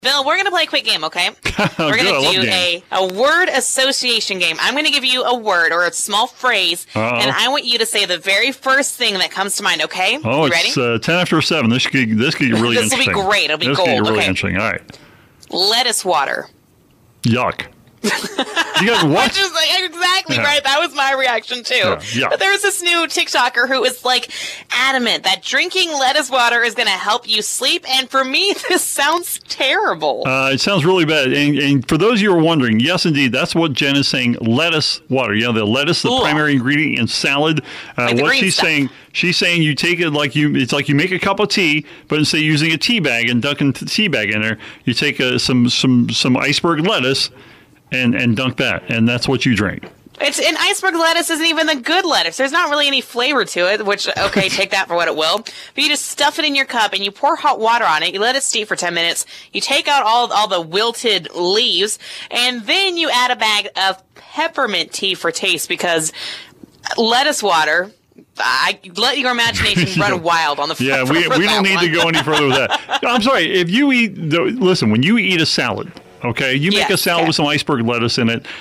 Bill, we're going to play a quick game, okay? We're going to do a word association game. I'm going to give you a word or a small phrase, and I want you to say the very first thing that comes to mind, okay? Oh, you ready? It's 10 after 7. This could get really interesting. This will be great. It'll be gold. This could get really interesting. All right. Lettuce water. Yuck. You got what? Which is exactly right. That was my reaction too. Yeah. But there was this new TikToker who was like adamant that drinking lettuce water is going to help you sleep. And for me, this sounds terrible. It sounds really bad. And for those of you who are wondering, yes, indeed, that's what Jen is saying. Lettuce water. You know, the lettuce, the primary ingredient in salad. What she's saying. She's saying you take it it's like you make a cup of tea, but instead of using a tea bag and dunking the tea bag in there, you take some iceberg lettuce and dunk that, and that's what you drink. And iceberg lettuce isn't even the good lettuce. There's not really any flavor to it, which, okay, take that for what it will. But you just stuff it in your cup, and you pour hot water on it. You let it steep for 10 minutes. You take out all the wilted leaves, and then you add a bag of peppermint tea for taste, because lettuce water... I let your imagination run wild on the floor. Yeah, we don't need to go any further with that. I'm sorry. If you listen, when you eat a salad, okay, you make a salad with some iceberg lettuce in it.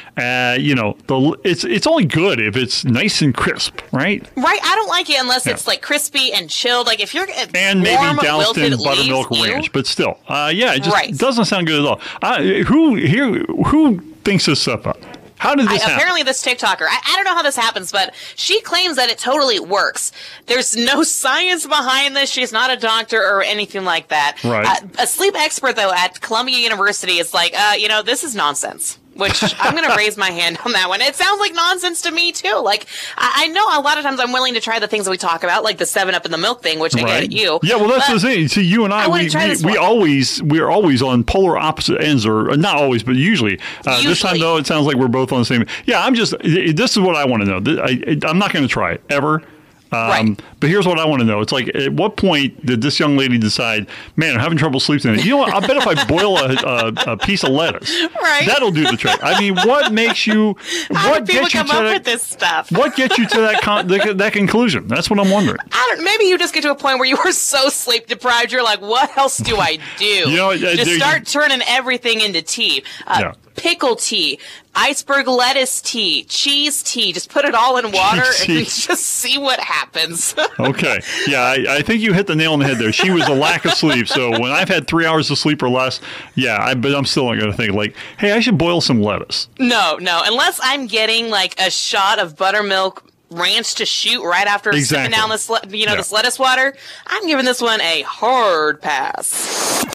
It's only good if it's nice and crisp, right? Right. I don't like it unless it's like crispy and chilled. Like if you're and maybe doused in buttermilk ranch, but still, it just doesn't sound good at all. Who thinks this stuff up? How did this happen? Apparently this TikToker, I don't know how this happens, but she claims that it totally works. There's no science behind this. She's not a doctor or anything like that. Right. A sleep expert, though, at Columbia University is like, this is nonsense. Which I'm going to raise my hand on that one. It sounds like nonsense to me, too. Like, I know a lot of times I'm willing to try the things that we talk about, like the 7-Up in the milk thing, which I get at you. Yeah, well, that's the thing. See, you and we're always on polar opposite ends, or not always, but usually. This time, though, it sounds like we're both on the same. Yeah, this is what I want to know. I'm not going to try it, ever. But here's what I want to know. It's like, at what point did this young lady decide, man, I'm having trouble sleeping tonight? You know what? I bet if I boil a piece of lettuce, that'll do the trick. I mean, what makes you... How do people come up with this stuff? What gets you to that conclusion? That's what I'm wondering. Maybe you just get to a point where you were so sleep deprived, you're like, what else do I do? Just start turning everything into tea. Pickle tea, iceberg lettuce tea, cheese tea. Just put it all in water and just see what happens. Okay. Yeah, I think you hit the nail on the head there. She was a lack of sleep. So when I've had 3 hours of sleep or less, but I'm still not going to think like, hey, I should boil some lettuce. No. Unless I'm getting like a shot of buttermilk ranch to shoot right after sipping down this lettuce water, I'm giving this one a hard pass.